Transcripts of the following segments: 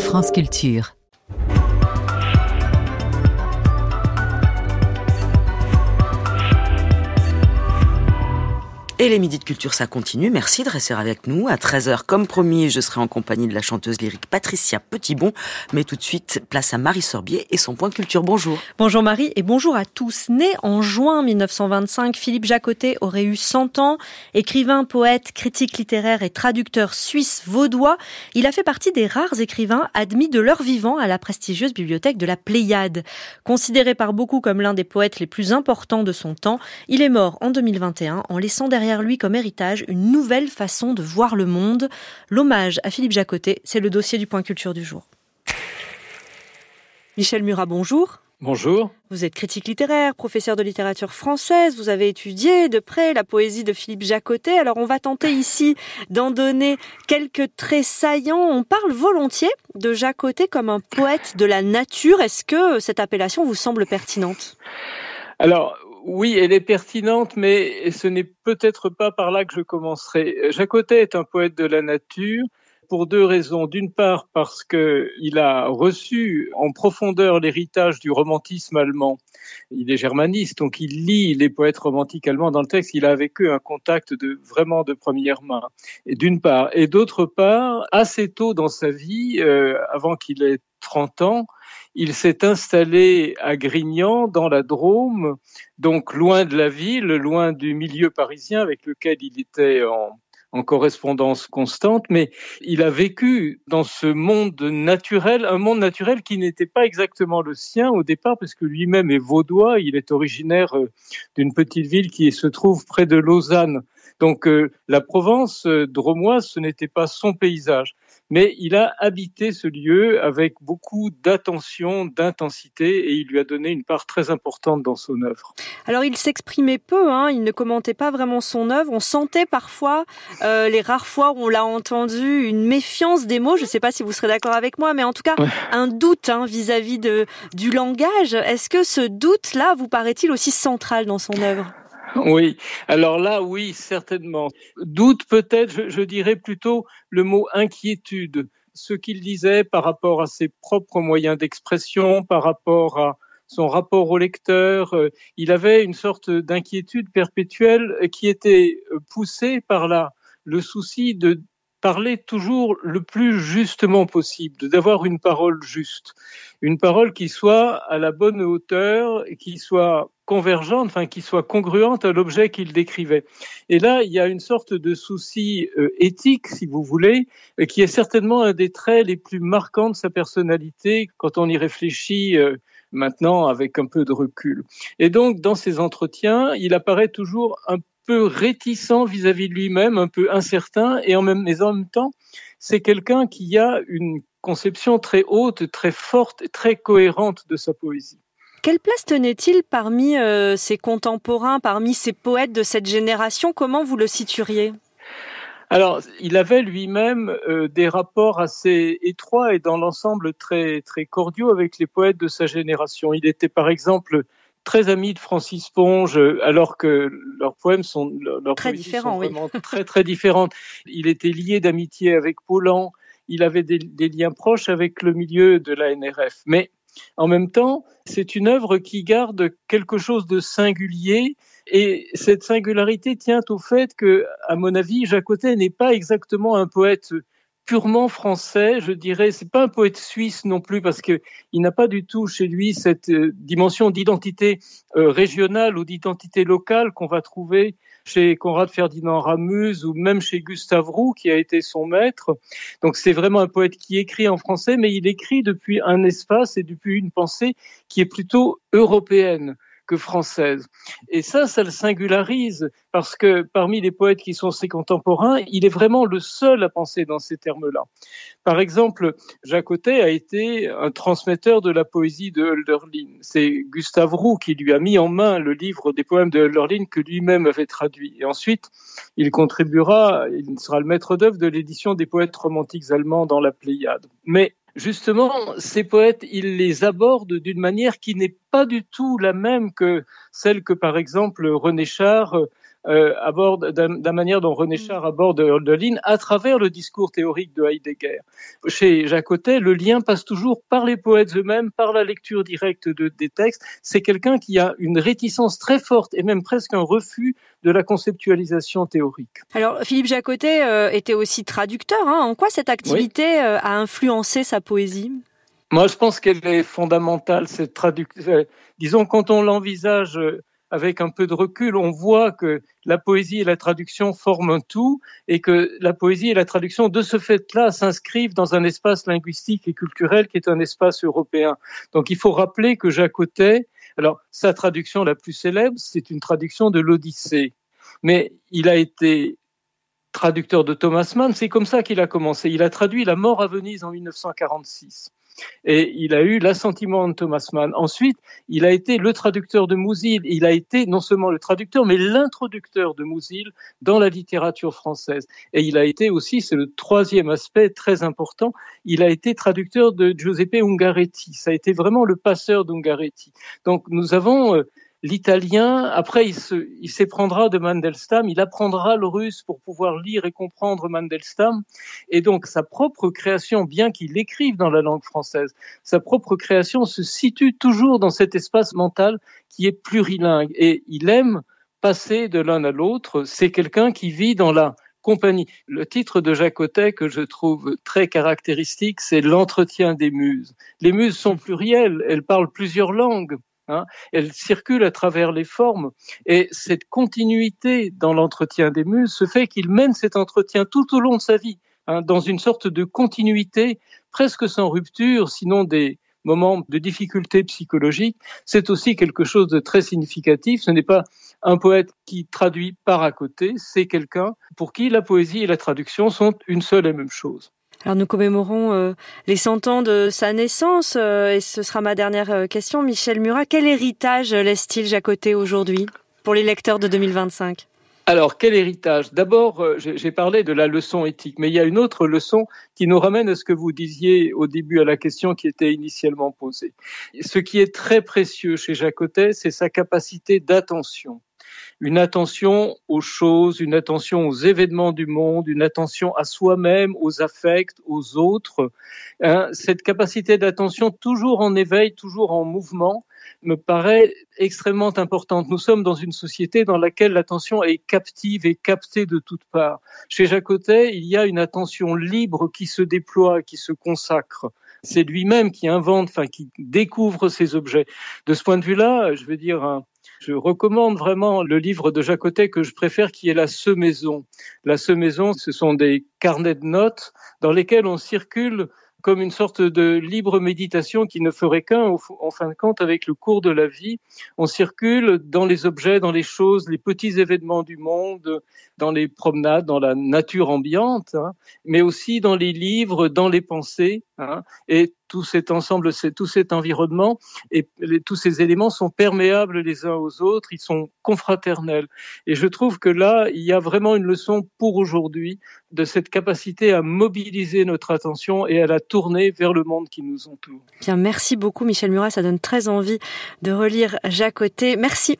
France Culture. Et les Midis de Culture, ça continue. Merci de rester avec nous. À 13h, comme promis, je serai en compagnie de la chanteuse lyrique Patricia Petitbon. Mais tout de suite, place à Marie Sorbier et son point culture. Bonjour. Bonjour Marie et bonjour à tous. Né en juin 1925, Philippe Jaccottet aurait eu 100 ans. Écrivain, poète, critique littéraire et traducteur suisse-vaudois, il a fait partie des rares écrivains admis de leur vivant à la prestigieuse bibliothèque de la Pléiade. Considéré par beaucoup comme l'un des poètes les plus importants de son temps, il est mort en 2021 en laissant derrière lui comme héritage une nouvelle façon de voir le monde. L'hommage à Philippe Jaccottet, c'est le dossier du point culture du jour. Michel Murat, bonjour. Bonjour. Vous êtes critique littéraire, professeur de littérature française, vous avez étudié de près la poésie de Philippe Jaccottet. Alors on va tenter ici d'en donner quelques traits saillants. On parle volontiers de Jaccottet comme un poète de la nature. Est-ce que cette appellation vous semble pertinente ? Alors, oui, elle est pertinente, mais ce n'est peut-être pas par là que je commencerai. Jaccottet est un poète de la nature pour deux raisons. D'une part, parce qu'il a reçu en profondeur l'héritage du romantisme allemand. Il est germaniste, donc il lit les poètes romantiques allemands dans le texte. Il a avec eux un contact vraiment de première main. Et d'une part. Et d'autre part, assez tôt dans sa vie, avant qu'il ait 30 ans, il s'est installé à Grignan, dans la Drôme, donc loin de la ville, loin du milieu parisien avec lequel il était en correspondance constante, mais il a vécu dans ce monde naturel, un monde naturel qui n'était pas exactement le sien au départ, parce que lui-même est vaudois, il est originaire d'une petite ville qui se trouve près de Lausanne. Donc la Provence drômoise, ce n'était pas son paysage. Mais il a habité ce lieu avec beaucoup d'attention, d'intensité, et il lui a donné une part très importante dans son œuvre. Alors il s'exprimait peu, il ne commentait pas vraiment son œuvre. On sentait parfois, les rares fois où on l'a entendu, une méfiance des mots. Je ne sais pas si vous serez d'accord avec moi, mais en tout cas, un doute vis-à-vis du langage. Est-ce que ce doute-là vous paraît-il aussi central dans son œuvre ? Oui, alors là, oui, certainement. Doute peut-être, je dirais plutôt le mot inquiétude. Ce qu'il disait par rapport à ses propres moyens d'expression, par rapport à son rapport au lecteur, il avait une sorte d'inquiétude perpétuelle qui était poussée par le souci de parler toujours le plus justement possible, d'avoir une parole juste, une parole qui soit à la bonne hauteur, qui soit convergente, qui soit congruente à l'objet qu'il décrivait. Et là, il y a une sorte de souci éthique, si vous voulez, qui est certainement un des traits les plus marquants de sa personnalité quand on y réfléchit maintenant avec un peu de recul. Et donc, dans ses entretiens, il apparaît toujours un peu réticent vis-à-vis de lui-même, un peu incertain, mais en même temps, c'est quelqu'un qui a une conception très haute, très forte, très cohérente de sa poésie. Quelle place tenait-il parmi ses contemporains, parmi ses poètes de cette génération ? Comment vous le situeriez ? Alors, il avait lui-même des rapports assez étroits et dans l'ensemble très, très cordiaux avec les poètes de sa génération. Il était par exemple très ami de Francis Ponge, alors que leurs poèmes sont vraiment très, très différentes. Il était lié d'amitié avec Paulan, il avait des liens proches avec le milieu de la NRF. Mais en même temps, c'est une œuvre qui garde quelque chose de singulier et cette singularité tient au fait que, à mon avis, Jaccottet n'est pas exactement un poète purement français, je dirais. C'est pas un poète suisse non plus parce que il n'a pas du tout chez lui cette dimension d'identité régionale ou d'identité locale qu'on va trouver chez Conrad Ferdinand Ramuz ou même chez Gustave Roux qui a été son maître. Donc c'est vraiment un poète qui écrit en français, mais il écrit depuis un espace et depuis une pensée qui est plutôt européenne que française. Et ça le singularise parce que parmi les poètes qui sont ses contemporains, il est vraiment le seul à penser dans ces termes-là. Par exemple, Jaccottet a été un transmetteur de la poésie de Hölderlin. C'est Gustave Roux qui lui a mis en main le livre des poèmes de Hölderlin que lui-même avait traduit. Et ensuite, il sera le maître d'œuvre de l'édition des poètes romantiques allemands dans la Pléiade. Mais justement, ces poètes, ils les abordent d'une manière qui n'est pas du tout la même que celle que, par exemple, René Char aborde la manière dont René Char aborde Hölderlin à travers le discours théorique de Heidegger. Chez Jacotet, le lien passe toujours par les poètes eux-mêmes, par la lecture directe des textes. C'est quelqu'un qui a une réticence très forte et même presque un refus de la conceptualisation théorique. Alors, Philippe Jacotet était aussi traducteur. En quoi cette activité a influencé sa poésie ? Moi, je pense qu'elle est fondamentale, cette traduction. Disons, quand on l'envisage avec un peu de recul, on voit que la poésie et la traduction forment un tout et que la poésie et la traduction, de ce fait-là, s'inscrivent dans un espace linguistique et culturel qui est un espace européen. Donc, il faut rappeler que Jacotet, alors, sa traduction la plus célèbre, c'est une traduction de l'Odyssée. Mais il a été traducteur de Thomas Mann, c'est comme ça qu'il a commencé. Il a traduit La mort à Venise en 1946. Et il a eu l'assentiment de Thomas Mann. Ensuite, il a été le traducteur de Musil. Il a été non seulement le traducteur, mais l'introducteur de Musil dans la littérature française. Et il a été aussi, c'est le troisième aspect très important, il a été traducteur de Giuseppe Ungaretti. Ça a été vraiment le passeur d'Ungaretti. Donc nous avons l'italien, après il s'éprendra de Mandelstam, il apprendra le russe pour pouvoir lire et comprendre Mandelstam, et donc sa propre création, bien qu'il écrive dans la langue française, sa propre création se situe toujours dans cet espace mental qui est plurilingue, et il aime passer de l'un à l'autre. C'est quelqu'un qui vit dans la compagnie. Le titre de Jacotet que je trouve très caractéristique, c'est l'entretien des muses. Les muses sont plurielles, elles parlent plusieurs langues. Elle circule à travers les formes, et cette continuité dans l'entretien des muses se fait qu'il mène cet entretien tout au long de sa vie, dans une sorte de continuité presque sans rupture, sinon des moments de difficulté psychologique. C'est aussi quelque chose de très significatif. Ce n'est pas un poète qui traduit par à côté, c'est quelqu'un pour qui la poésie et la traduction sont une seule et même chose. Alors nous commémorons les 100 ans de sa naissance et ce sera ma dernière question. Michel Murat, quel héritage laisse-t-il Jacotet aujourd'hui pour les lecteurs de 2025 ? Alors, quel héritage ? D'abord, j'ai parlé de la leçon éthique, mais il y a une autre leçon qui nous ramène à ce que vous disiez au début, à la question qui était initialement posée. Ce qui est très précieux chez Jacotet, c'est sa capacité d'attention. Une attention aux choses, une attention aux événements du monde, une attention à soi-même, aux affects, aux autres. Cette capacité d'attention toujours en éveil, toujours en mouvement, me paraît extrêmement importante. Nous sommes dans une société dans laquelle l'attention est captive et captée de toutes parts. Chez Jacotet, il y a une attention libre qui se déploie, qui se consacre. C'est lui-même qui invente, qui découvre ces objets. De ce point de vue-là, je recommande vraiment le livre de Jacotet que je préfère, qui est La Semaison. La Semaison, ce sont des carnets de notes dans lesquels on circule comme une sorte de libre méditation qui ne ferait qu'un, en fin de compte, avec le cours de la vie. On circule dans les objets, dans les choses, les petits événements du monde, dans les promenades, dans la nature ambiante, mais aussi dans les livres, dans les pensées, et tout cet ensemble, tout cet environnement et tous ces éléments sont perméables les uns aux autres, ils sont confraternels. Et je trouve que là, il y a vraiment une leçon pour aujourd'hui de cette capacité à mobiliser notre attention et à la tourner vers le monde qui nous entoure. Bien, merci beaucoup Michel Murat, ça donne très envie de relire Jacotet. Merci.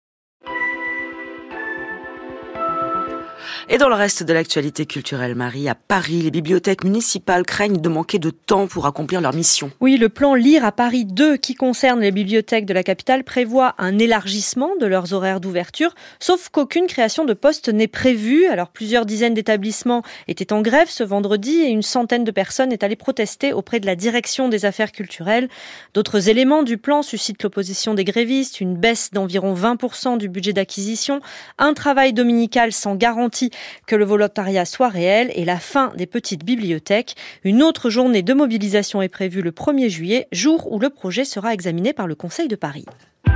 Et dans le reste de l'actualité culturelle, Marie, à Paris, les bibliothèques municipales craignent de manquer de temps pour accomplir leur mission. Oui, le plan Lire à Paris 2, qui concerne les bibliothèques de la capitale, prévoit un élargissement de leurs horaires d'ouverture, sauf qu'aucune création de postes n'est prévue. Alors, plusieurs dizaines d'établissements étaient en grève ce vendredi et une centaine de personnes est allée protester auprès de la direction des affaires culturelles. D'autres éléments du plan suscitent l'opposition des grévistes, une baisse d'environ 20% du budget d'acquisition, un travail dominical sans garantie que le volontariat soit réel et la fin des petites bibliothèques. Une autre journée de mobilisation est prévue le 1er juillet, jour où le projet sera examiné par le Conseil de Paris.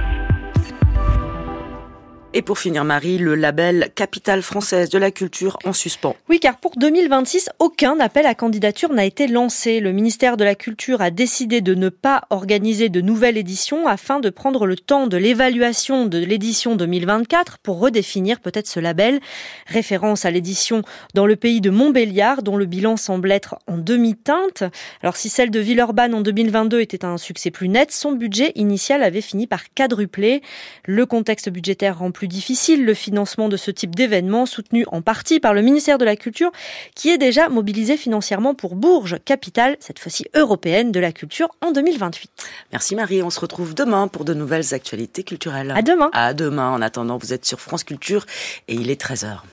Et pour finir, Marie, le label Capitale française de la culture en suspens. Oui, car pour 2026, aucun appel à candidature n'a été lancé. Le ministère de la Culture a décidé de ne pas organiser de nouvelle édition afin de prendre le temps de l'évaluation de l'édition 2024 pour redéfinir peut-être ce label. Référence à l'édition dans le pays de Montbéliard, dont le bilan semble être en demi-teinte. Alors si celle de Villeurbanne en 2022 était un succès plus net, son budget initial avait fini par quadrupler. Le contexte budgétaire rend plus difficile le financement de ce type d'événement, soutenu en partie par le ministère de la Culture, qui est déjà mobilisé financièrement pour Bourges, capitale, cette fois-ci européenne, de la culture en 2028. Merci Marie, on se retrouve demain pour de nouvelles actualités culturelles. À demain. À demain. En attendant, vous êtes sur France Culture et il est 13h.